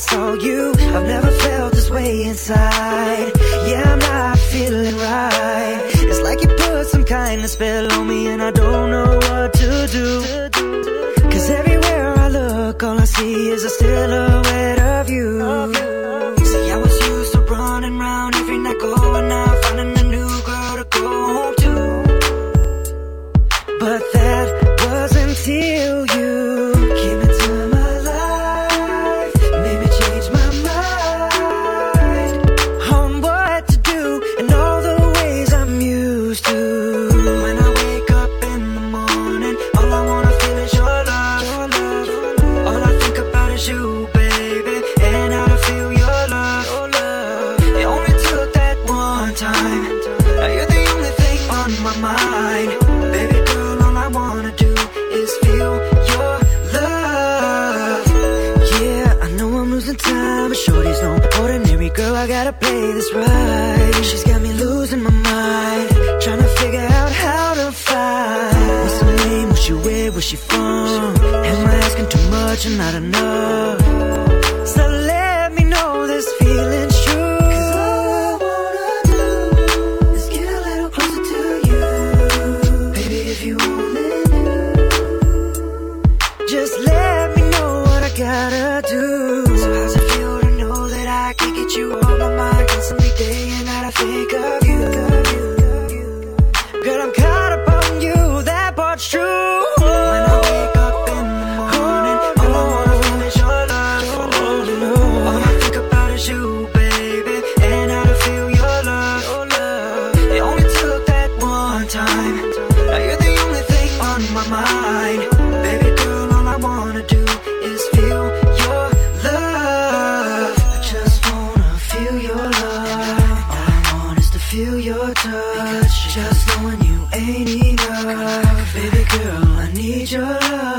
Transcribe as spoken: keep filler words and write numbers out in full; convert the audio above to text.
it's all you. I've never felt this way inside. Yeah, I'm not feeling right. It's like you put some kind of spell on me, and I don't know what to do. Cause everywhere I look, all I see is a silhouette of you. See, I was used to running round every night, going out, finding a new girl to go home to. But that was until you came into my life, made me change my mind on what to do and all the ways I'm used to. When I wake up in the morning, all I wanna feel is your love, your love. All I think about is you, baby, and how to feel your love, your love. It only took that one time. Now you're the only thing on my mind. Baby girl, all I wanna do is feel your love. Yeah, I know I'm losing time, but shorty's no ordinary girl. I gotta play this right. She's got me losing my mind, trying to figure out how to find. What's her name, what's she with, where's she from? Am I asking too much or not enough? So let me know this feeling's true. Cause all I wanna do is get a little closer to you. Baby, if you only knew, just let me know what I gotta do. So how's it feel to know that I can get you on my mind constantly, day and night I think of you. Girl, I'm caught up on you, that part's true. When I wake up in the morning, all I wanna feel is your love. All I think about is you, baby, and how to feel your love. It only took that one time. Now you're the only thing on my mind. Baby girl, all I wanna do is feel your love. I just wanna feel your love. All I want is to feel your touch. Just knowing you ain't enough. Baby girl, I need your love.